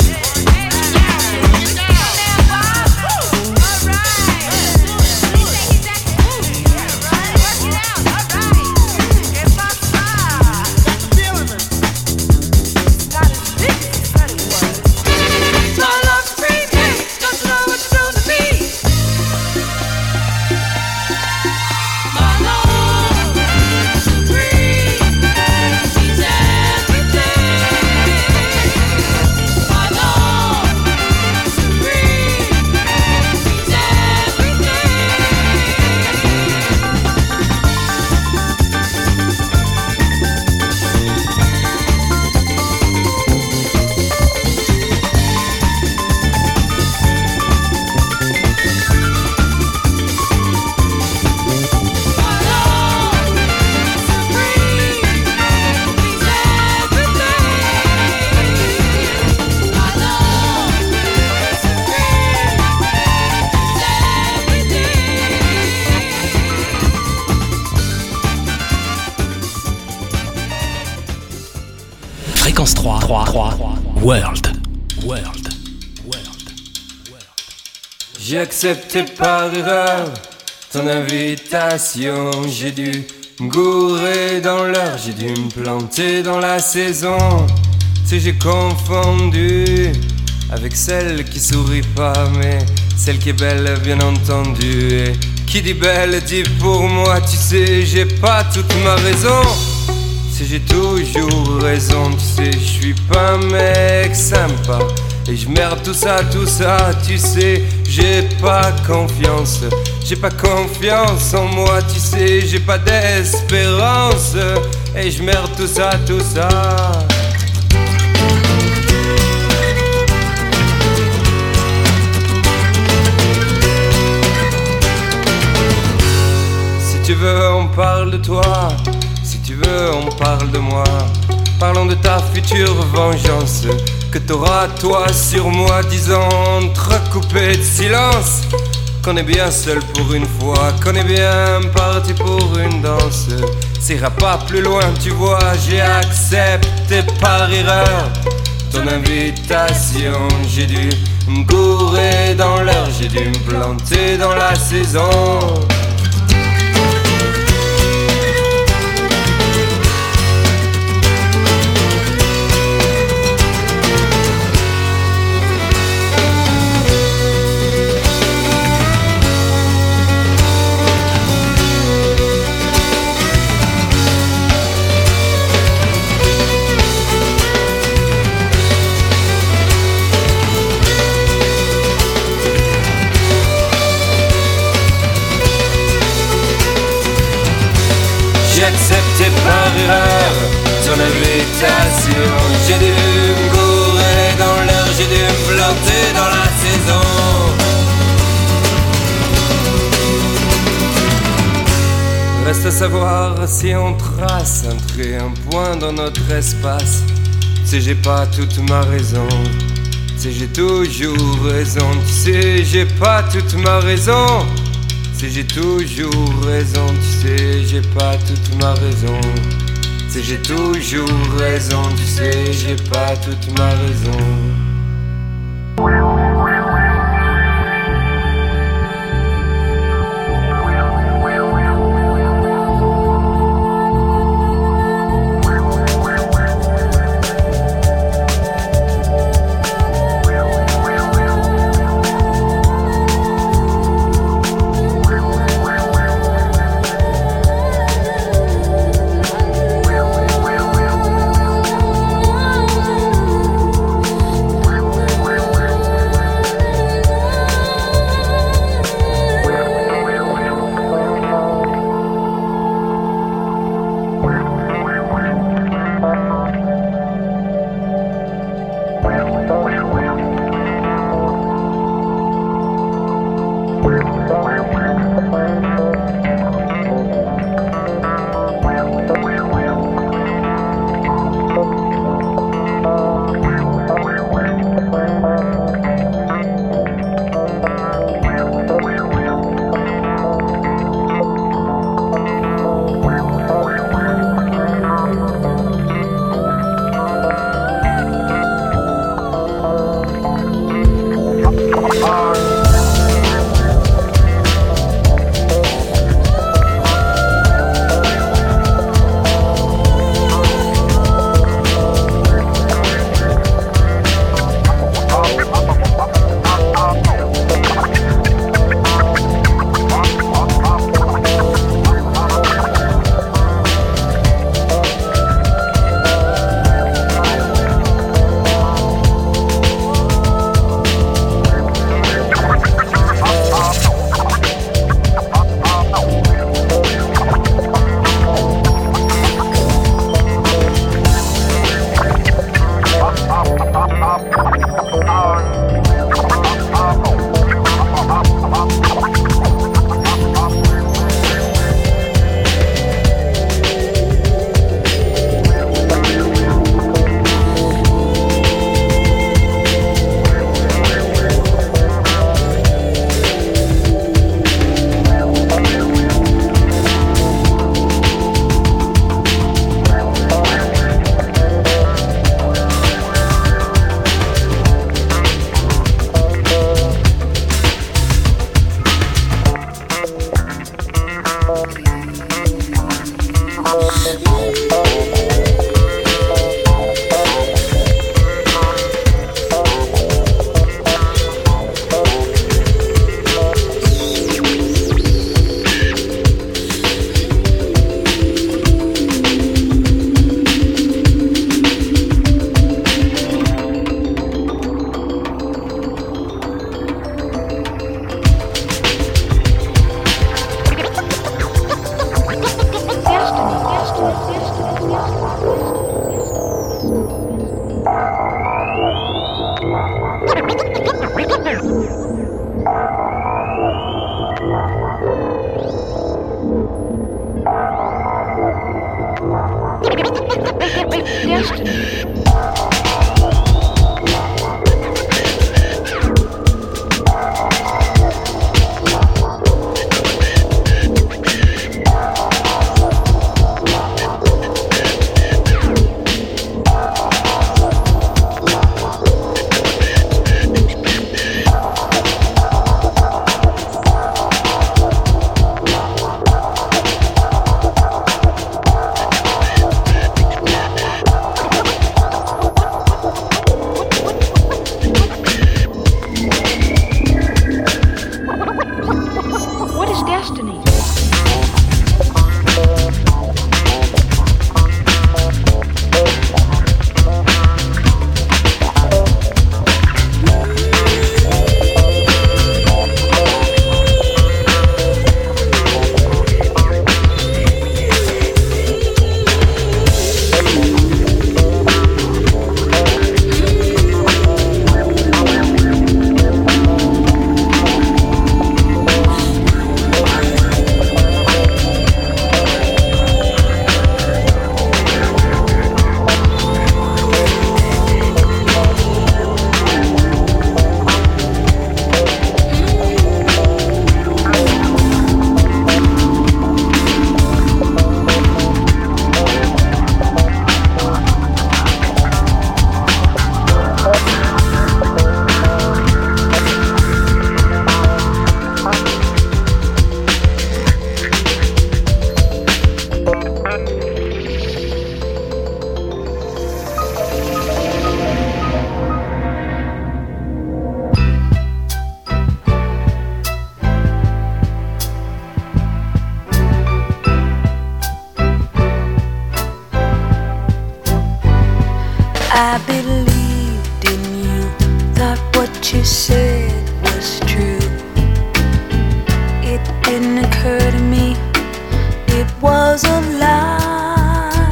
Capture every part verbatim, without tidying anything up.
Fréquence trois, trois, trois, World. World. World. J'ai accepté par erreur ton invitation. J'ai dû me gourer dans l'heure, j'ai dû me planter dans la saison. Tu sais, j'ai confondu avec celle qui sourit pas, mais celle qui est belle, bien entendu. Et qui dit belle dit pour moi, tu sais, j'ai pas toute ma raison. Tu sais, j'ai toujours raison, tu sais, je suis pas un mec sympa. Et je merde tout ça, tout ça, tu sais, j'ai pas confiance. J'ai pas confiance en moi, tu sais, j'ai pas d'espérance. Et je merde tout ça, tout ça. Si tu veux, on parle de toi. Si tu veux, on parle de moi. Parlons de ta future vengeance que t'auras toi sur moi, disant entrecoupé de silence qu'on est bien seul pour une fois, qu'on est bien parti pour une danse. Ça ira pas plus loin, tu vois, j'ai accepté par erreur ton invitation. J'ai dû me gourer dans l'heure, j'ai dû me planter dans la saison. J'ai accepté par erreur ton invitation. J'ai dû me gourer dans l'heure, j'ai dû me planter dans la saison. Reste à savoir si on trace un trait, un point dans notre espace. Tu sais, j'ai pas toute ma raison. Tu sais, j'ai toujours raison. Tu sais, j'ai pas toute ma raison. Tu sais, j'ai toujours raison, tu sais, j'ai pas toute ma raison. Tu sais, j'ai toujours raison, tu sais, j'ai pas toute ma raison. I believed in you, thought what you said was true. It didn't occur to me, it was a lie.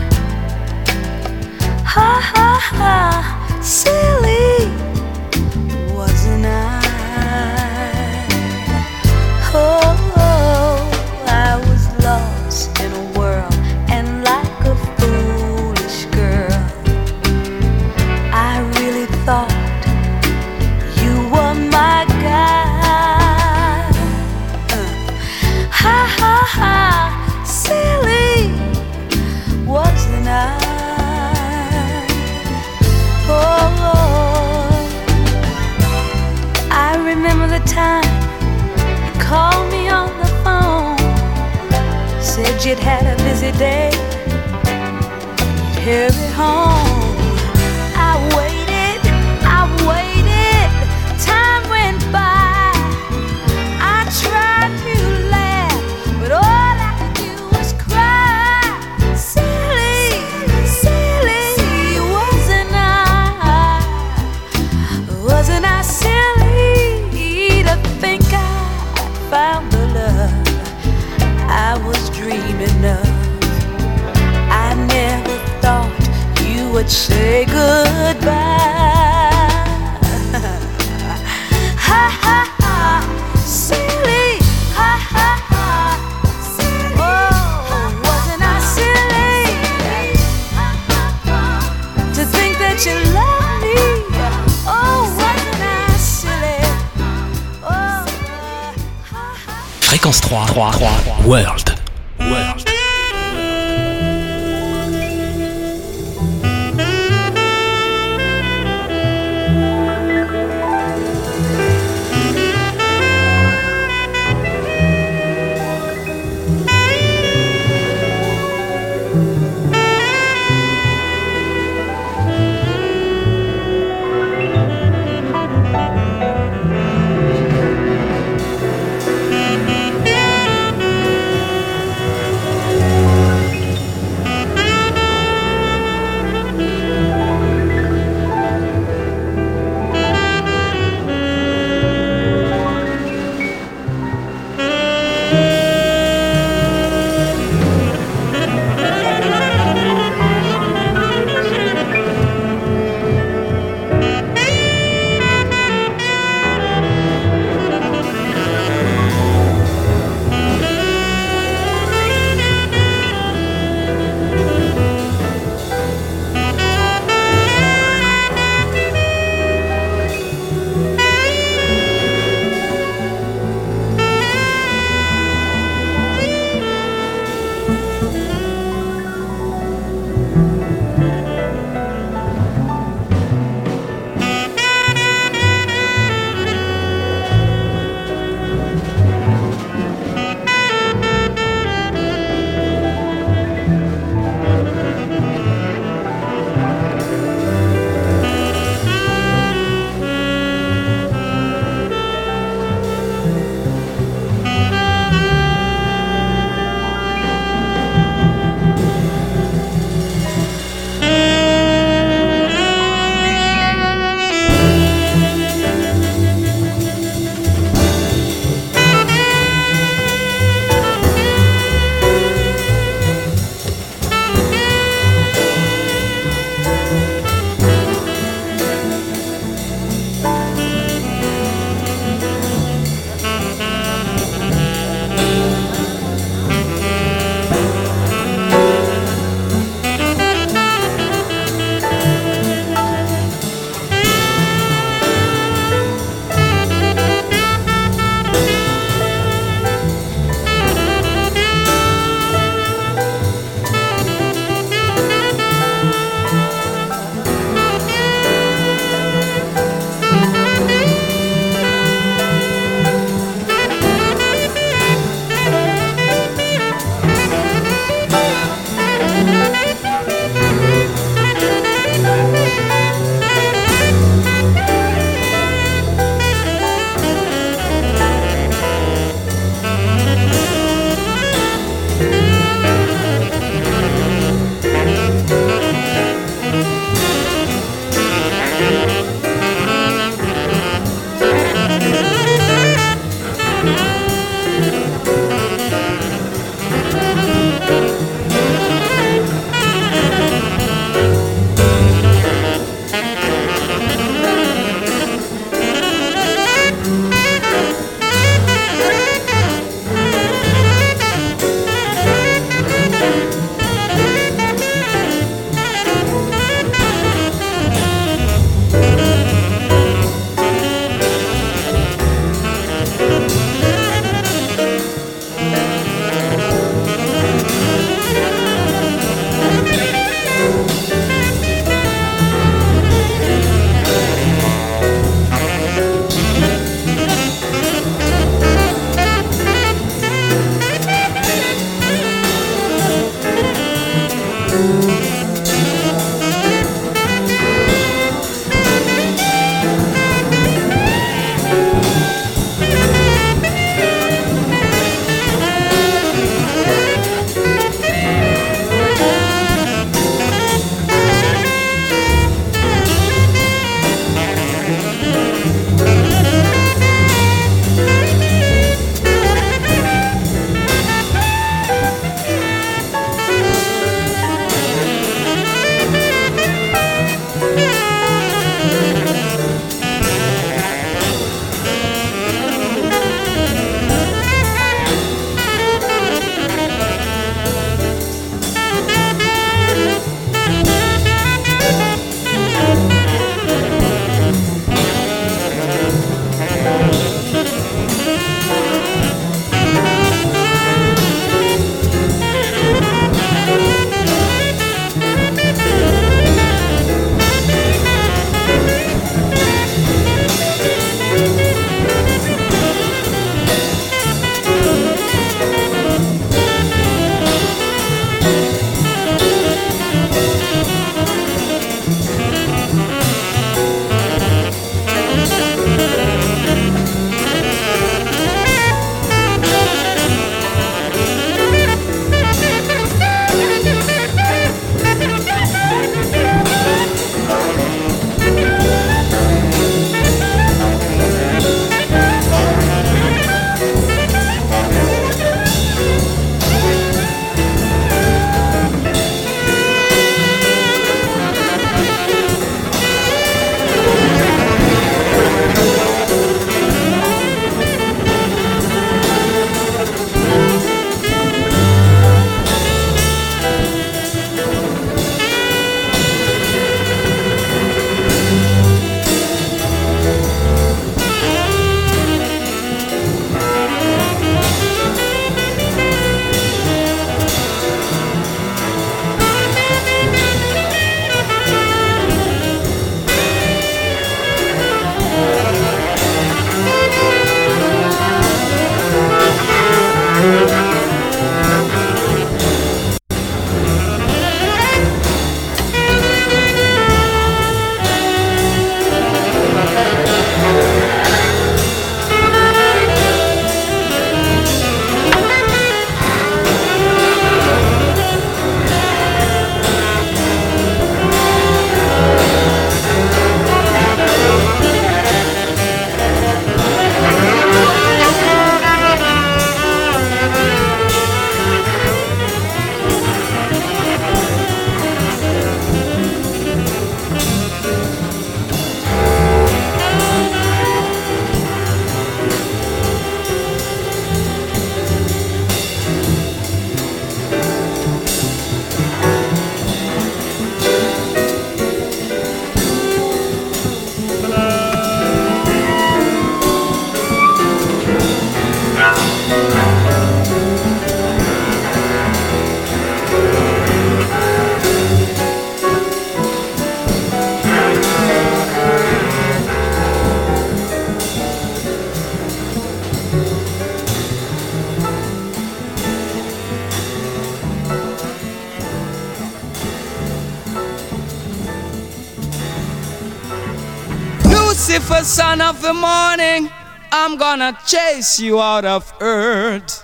Ha ha ha, silly, wasn't I? Oh, oh, I was lost in a world, and like a foolish girl, I really thought you were my guy. uh, Ha ha ha, silly, wasn't I? Oh, oh, I remember the time you called me on the phone, said you'd had a busy day, you'd hurry home. I waited, I waited, time went by. I tried to laugh, but all I could do was cry. Silly, silly, wasn't I? Wasn't I silly to think I found the love I was dreaming of? I never thought you would say goodbye. Ha ha ha, silly, ha ha ha, silly. Oh, wasn't I silly to think that you loved me? Oh, wasn't I silly? Oh, uh, ha ha. Fréquence trois, trois, trois, World. World. the son of the morning, I'm gonna chase you out of earth.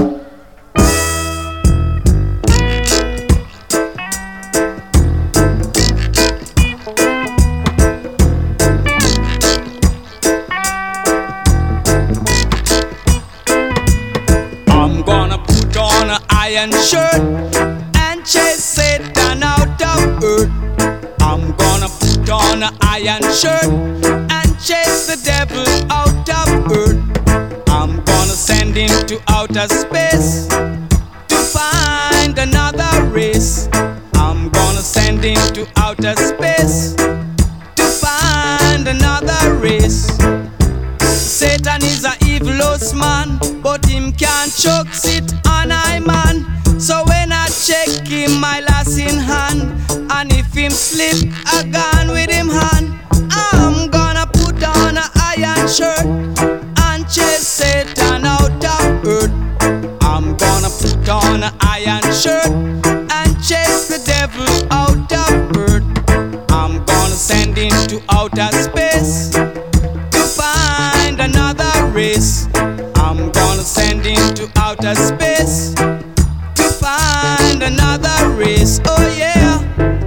I'm gonna put on an iron shirt and chase Satan out of earth. I'm gonna put on an iron shirt and chase the devil out of earth. I'm gonna send him to outer space to find another race. I'm gonna send him to outer space to find another race. Satan is a evilous man, but him can't choke sit on I man. So when I check him, my lass in hand, and if him slip, I gone with him hand. I'm gonna put on an iron shirt and chase Satan out of earth. I'm gonna put on an iron shirt and chase the devil out of earth. I'm gonna send him to outer space to find another race. I'm gonna send him to outer space to find another race. Oh yeah.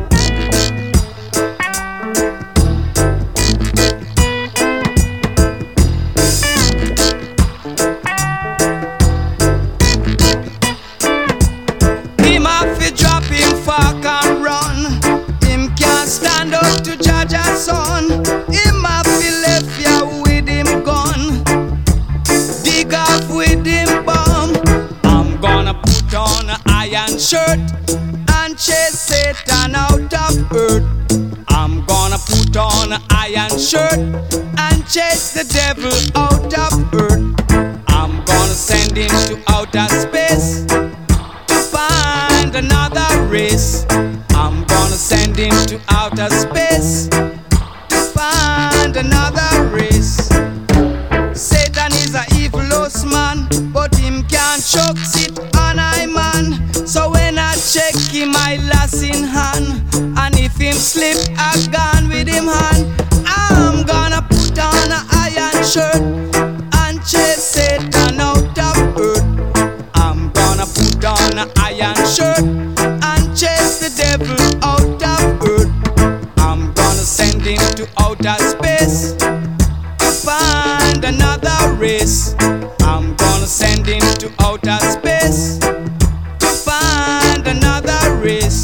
Him have to drop him fork and run. Him can't stand up to judge a son. Him have to left ya with him gun, dig off with him bomb. I'm gonna put on an iron shirt and chase Satan out of earth. I'm gonna put on an iron shirt and chase the devil out of earth. I'm gonna send him to outer space to find another race. I'm gonna send him to outer space to find another race. Satan is a evilous man, but him can't choke sit on I man. So when I check him, I lass in hand, and if him slip, I gone with him hand. I'm gonna put on an iron shirt and chase Satan out of earth. I'm gonna put on an iron shirt and chase the devil out of earth. I'm gonna send him to outer space to find another race. I'm gonna send him to outer space to find another race.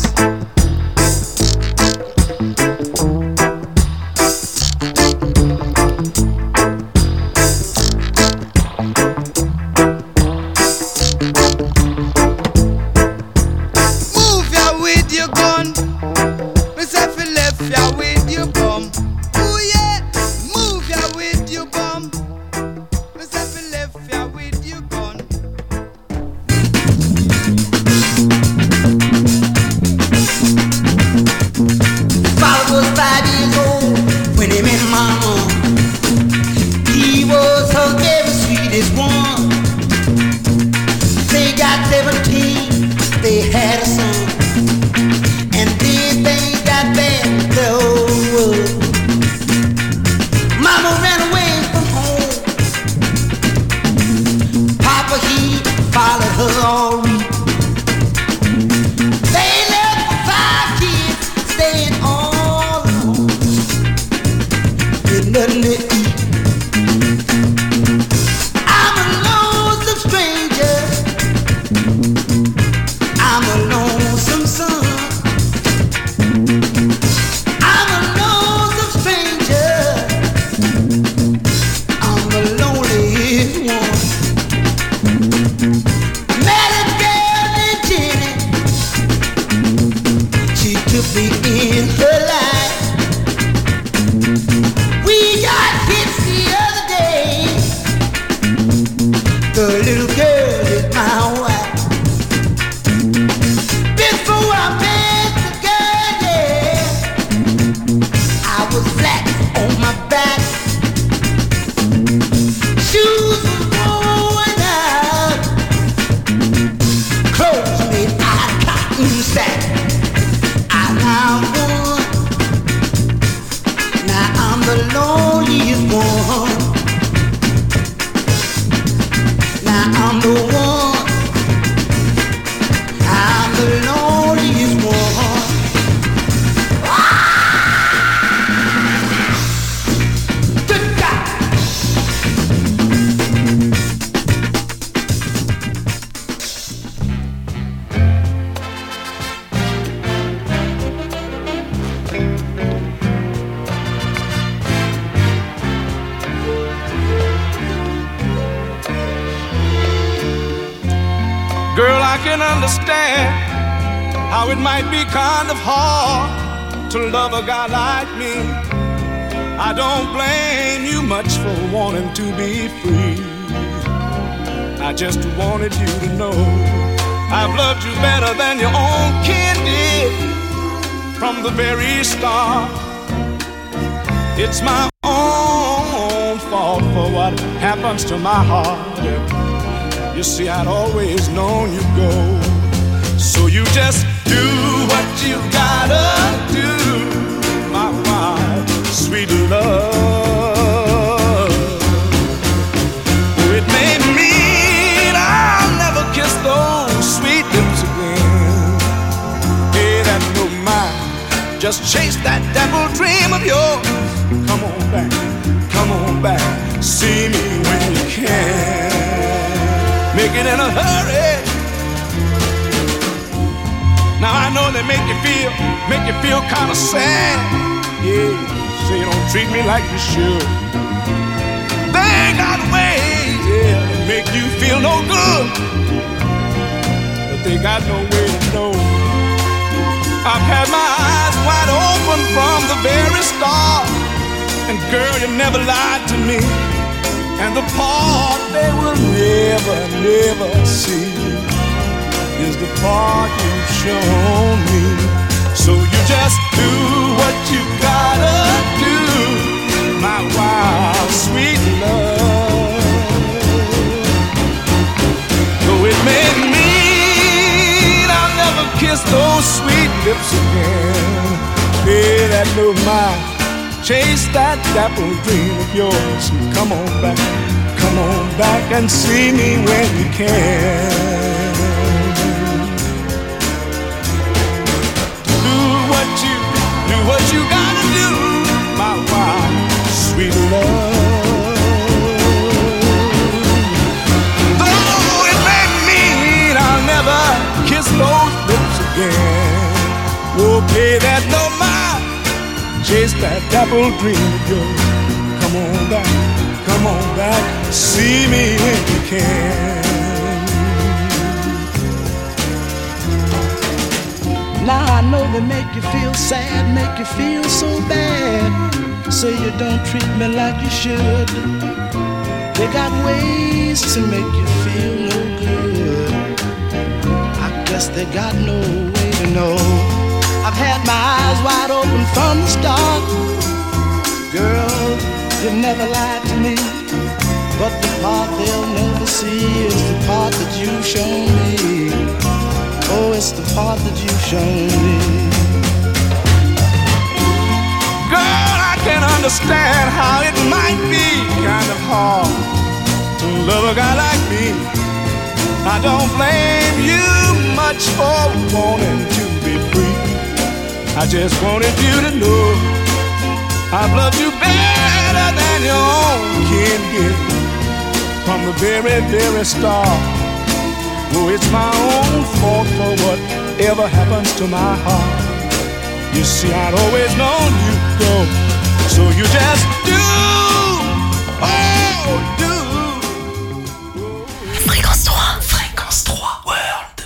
Move ya with your gun, myself you left ya with your bum. Ooh yeah, move ya with your bum, myself you left ya with your gun. Girl, I can understand how it might be kind of hard to love a guy like me. I don't blame you much for wanting to be free. I just wanted you to know I've loved you better than your own kin did from the very start. It's my own fault for what happens to my heart. You see, I'd always known you'd go. So you just do what you gotta do, my wild, sweet love. Oh, it may mean I'll never kiss those sweet lips again. Hey, that's no mind. Just chase that devil dream of yours. Come on back, come on back, see me when you can. Make it in a hurry. Now I know they make you feel, make you feel kind of sad. Yeah, say you don't treat me like you should. They got ways, yeah, to make you feel no good, but they got no way to know. I've had my eyes wide open from the very start, and girl, you never lied to me. And the part they will never, never see is the part you've shown me. So you just do what you gotta do, my wild, sweet love. Though it may mean I'll never kiss those sweet lips again. Hey, that little mind, chase that dapple dream of yours. Come on back, come on back and see me when you can. Do what you gotta do, my wild, sweet love. Though it may mean I'll never kiss those lips again. Oh, pay that no mind, chase that dapple dream of yours. Come on back, come on back, see me when you can. Now I know they make you feel sad, make you feel so bad. Say you don't treat me like you should. They got ways to make you feel no good. I guess they got no way to know. I've had my eyes wide open from the start. Girl, you never lied to me. But the part they'll never see is the part that you've shown me. Oh, it's the part that you've shown me. Girl, I can understand how it might be kind of hard to love a guy like me. I don't blame you much for wanting to be free. I just wanted you to know I've loved you better than your own kin did from the very, very start. Oh, it's my own fault for whatever happens to my heart. You see, I'd always known you'd go. So you just do, oh, do. Fréquence trois, Fréquence trois, World.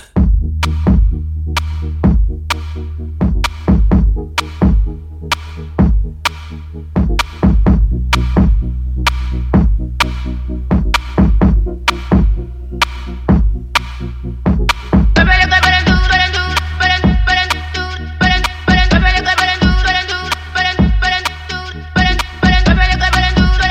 But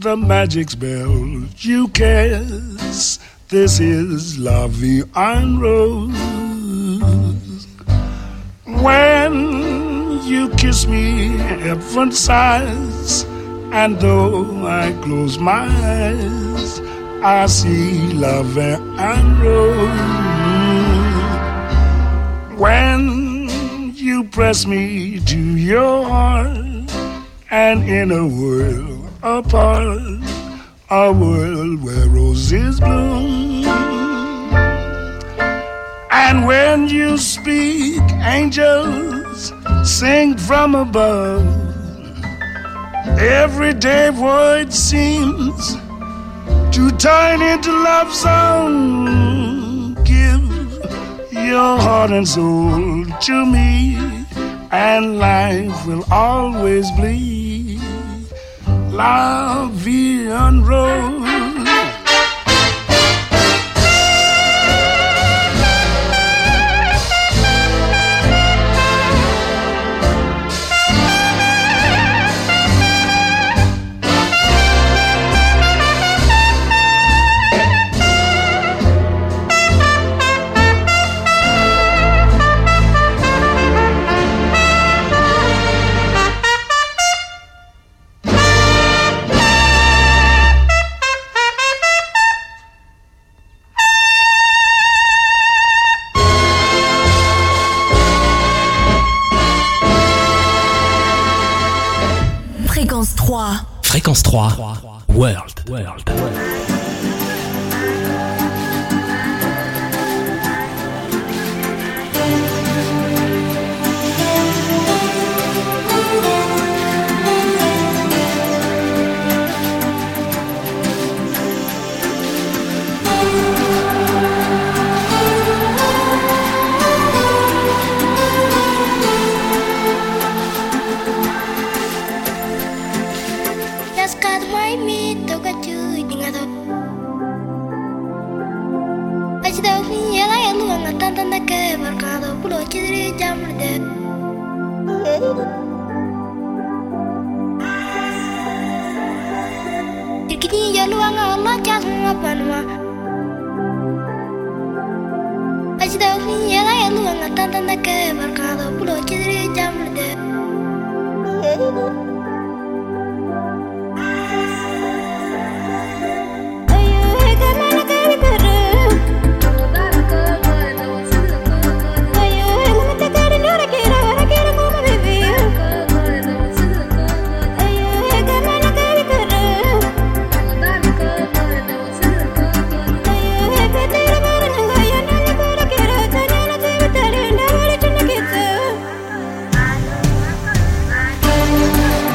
the magic spell you cast. This is La Vie en Rose. When you kiss me, heaven sighs, and though I close my eyes, I see La Vie en Rose. When you press me to your heart, and in a world apart, a world where roses bloom. And when you speak, angels sing from above. Everyday void seems to turn into love song. Give your heart and soul to me, and life will always be La Vie en Rose. Fréquence trois, World. World. I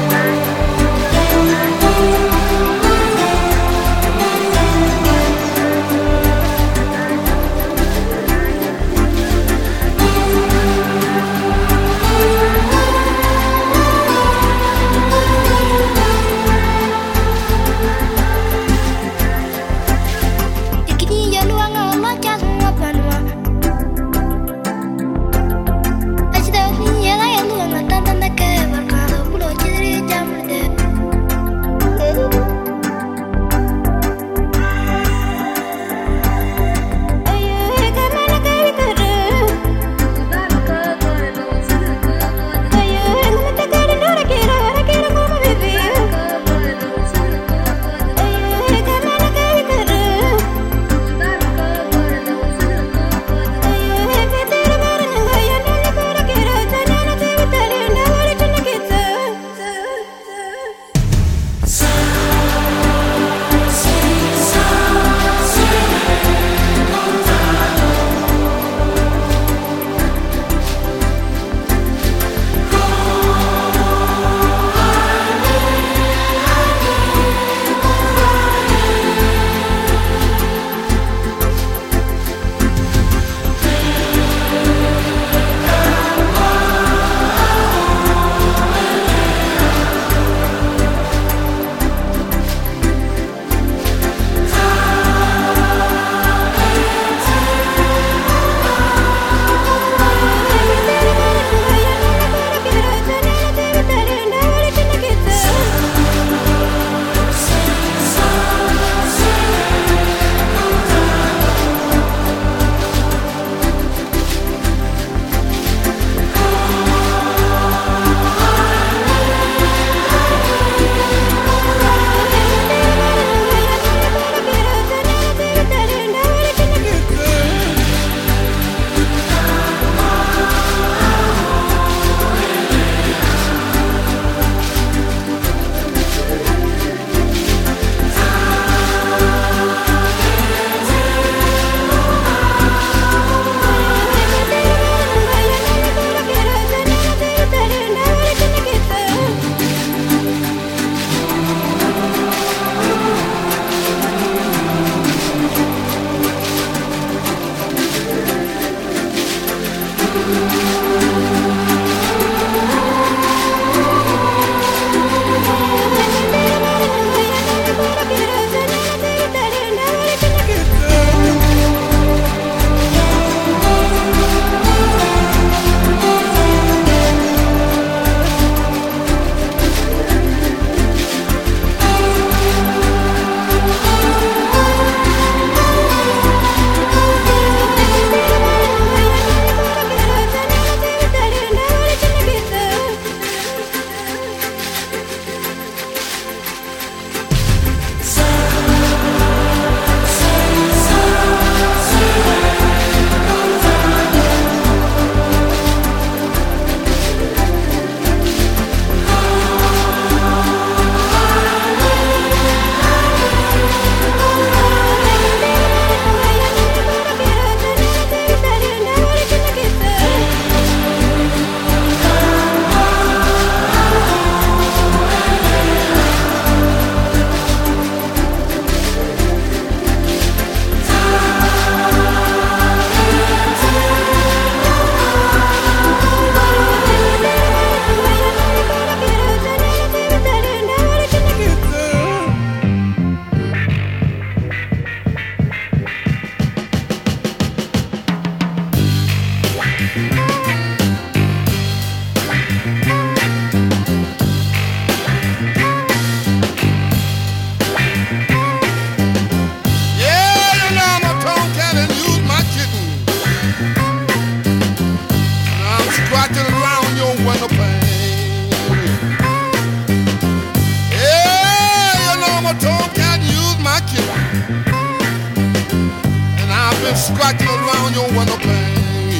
been scratching around your window pane.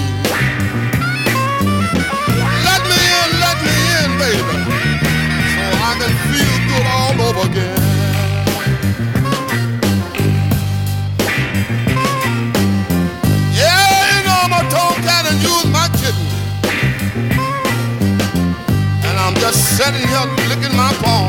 Let me in, let me in, baby, so I can feel good all over again. Yeah, you know I'm a tomcat and you's my kitten, and I'm just sitting here licking my paw.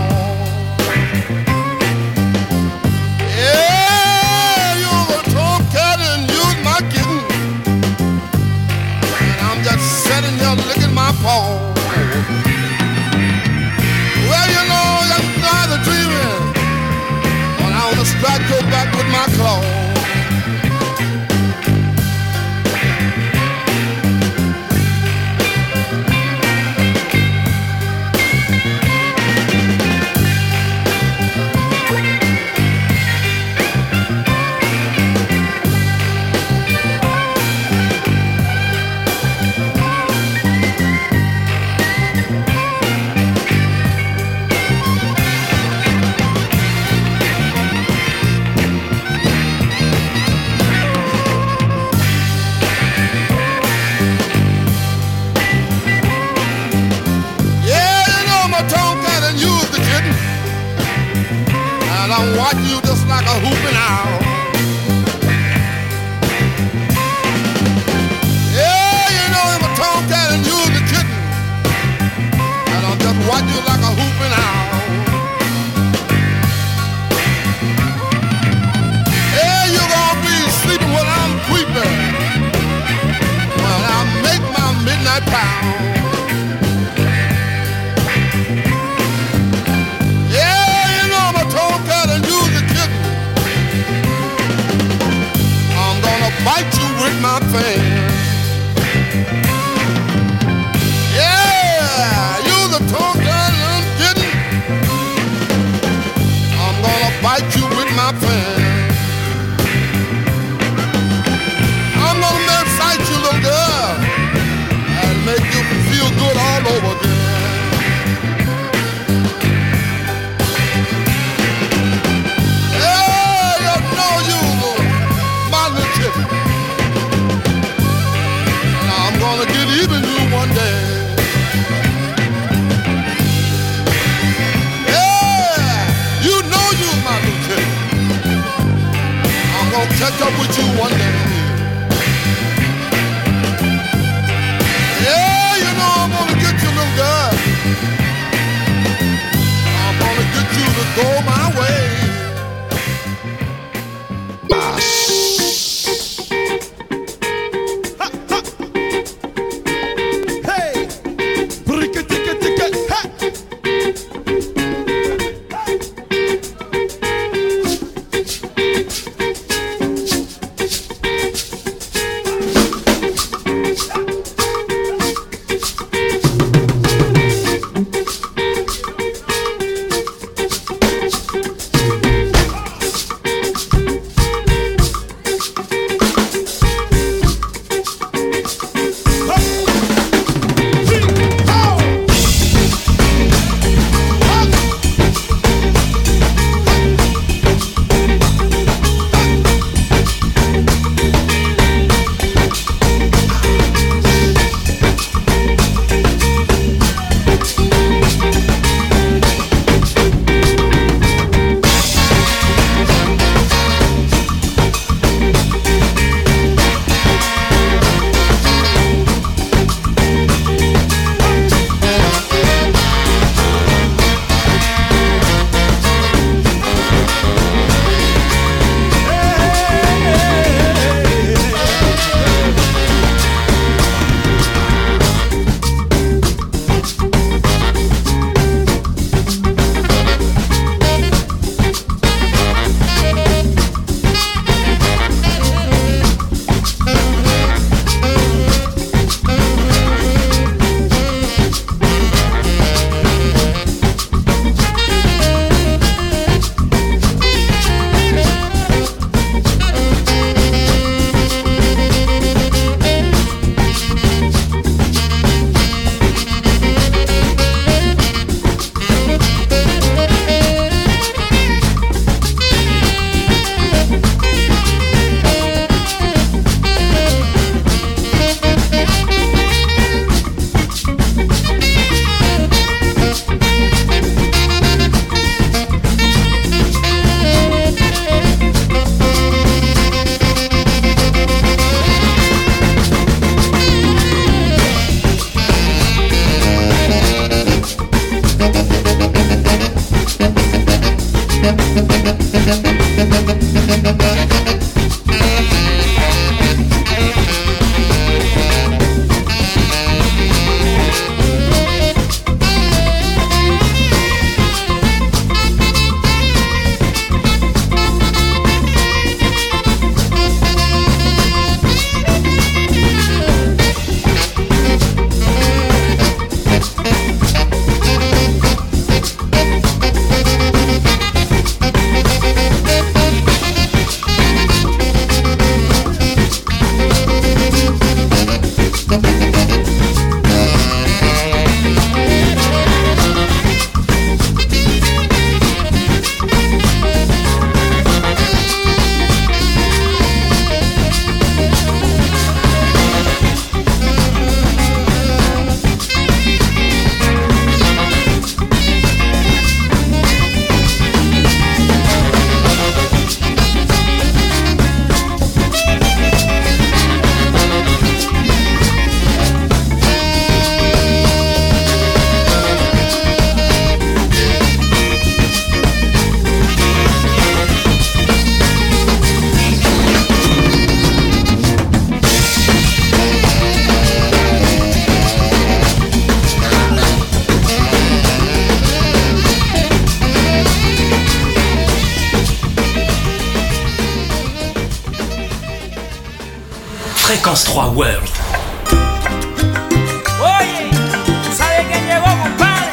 Sitting here licking my paw. Well, you know, I'm neither dreaming, but I wanna strike your back with my claw. I watch you just like a hooping owl. Yeah, you know I'm a tomcat and you're the kitten, and I'll just watch you like a hooping owl. Yeah, you're gonna be sleeping while I'm creeping, when I make my midnight pound. Bite you with my fingers. Yeah, you're the tomcat I'm getting. I'm gonna bite you with my fingers. I'm gonna excite you, little girl, and make you feel good all over again. Even you one day. Yeah, you know you're my lieutenant. I'm gonna catch up with you one day. Yeah, you know I'm gonna get you, little girl. I'm gonna get you to go my way. Fréquence trois World. Oye, ¿tú sabes quién llegó, compadre?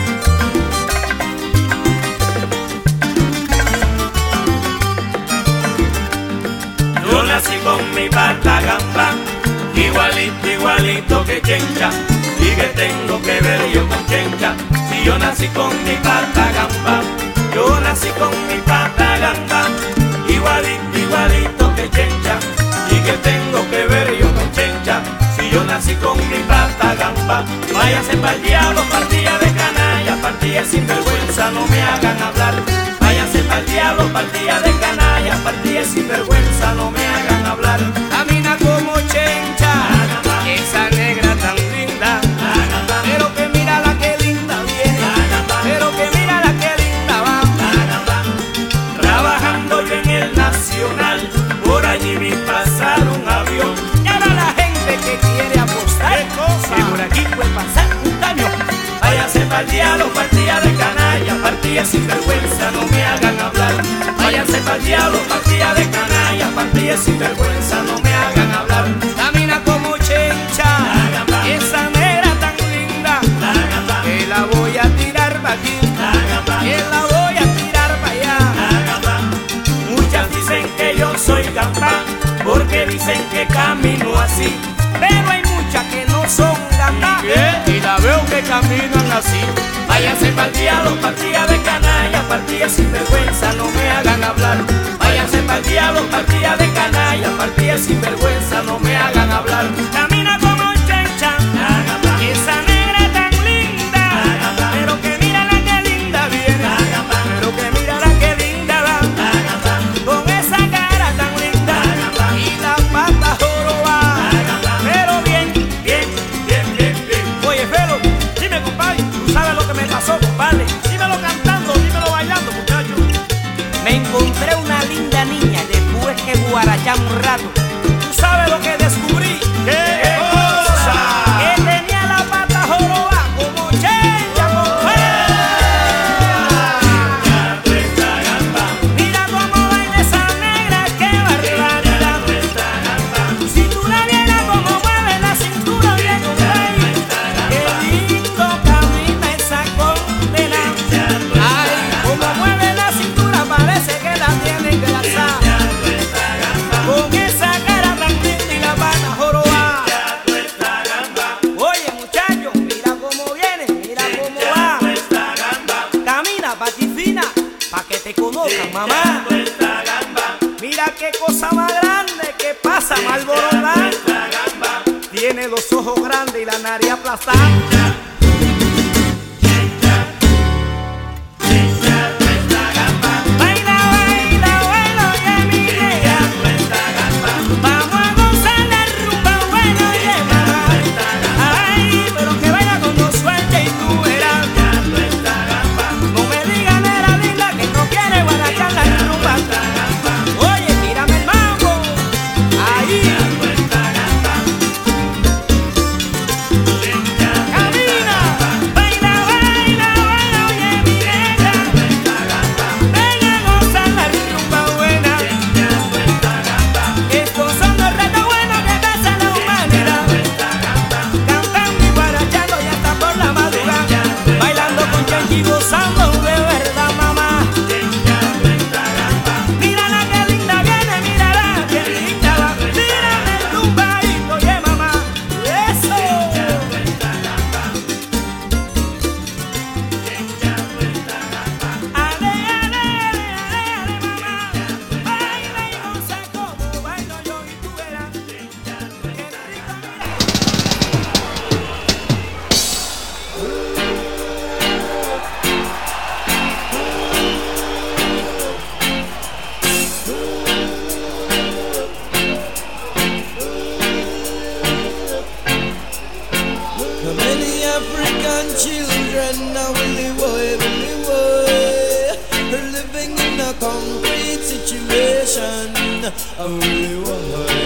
Yo nací con mi pata gamba, igualito, igualito que Chencha. Y que tengo que ver yo con Chencha, si yo nací con mi pata gamba. Yo nací con mi pata gamba, igualito, igualito que Chencha. Y que tengo que ver yo con Chencha, si yo nací con mi pata gamba. Váyase pa'l diablo, partida de canalla, partida sin vergüenza, no me hagan hablar. Váyase pa'l diablo, partida de canalla, partida sin vergüenza, no me hagan hablar. Camina como Chencha, esa negra tan linda, pero que mira la que linda viene, pero que mira la que linda va. Trabajando yo en el Nacional, por allí vi pasar un avión. Y ahora la gente que quiere apostar, que por aquí puede pasar un camión. Váyase pa'l diablo, partida de canalla, partida sin vergüenza, no me hagan hablar. Váyase pa'l diablo, partida de canalla, partida sin vergüenza, no me hagan hablar. Camina como Chencha, esa negra tan linda, que la voy a tirar pa' aquí, que la voy a tirar pa' allá. Muchas dicen que yo soy gamba, porque dicen que camino así, Pero hay muchas que no son gambas, y la veo que caminan así. Váyanse pa'l diablo, partida de canalla, partida sin vergüenza, no me hagan hablar. Váyanse pa'l diablo, partida de canalla, partida sin vergüenza, no me hagan hablar. camina como Chencha, esa negra tan linda, pero que mira la que linda viene, pero que mira la que linda va, con esa cara tan linda y la pata joroba, pero bien, Bien, bien, bien, bien. oye Felo, dime compadre, tú sabes lo que me pasó compadre, dímelo cantando, dímelo bailando muchacho. Me encontré una linda niña después que guarachamos un rato, tú sabes lo que descubrí, ¡Qué cosa! que tenía la pata joroba como Chencha, compadre. Mira cómo baila esa negra, qué barbaridad. Si tú la vieras como mueve la cintura bien, compadre, qué lindo camina esa condena. Ay, como mueve la cintura parece que la tiene engrasada, con esa cara tan linda y la pata joroba. Oye muchacho, mira cómo viene, mira cómo va. Camina patifina, pa' que te conozcan mamá. Mira qué cosa más grande que pasa mal borondá. Tiene los ojos grandes y la nariz aplastada. Baila, baila, baila, oye mi negra. Vamos a gozar la rumba, bueno, oye mamá. Ay, pero que baila con dos suerte y tú verás. No me digas nera linda que no quiere guarachar la rumba. Oye, tírame el mambo. Ahí. Camina, baila, baila, baila, oye mi negra. Ven a gozar la rumba buena. Estos son los retos buenos que pasa la humanidad. Cantando y guarachando y hasta por la madrugada. Bailando con Chencha y gozando de verdad, mamá. Mira la que linda viene, mira la que linda va. Tírame el tumbadito, oye mamá. Eso. Ale, ale, ale, ale, ale, mamá. Baila y goza como bailo yo y tú verás. Qué rico, mira. Many African children now live away, live away, are living in a concrete situation. I live away.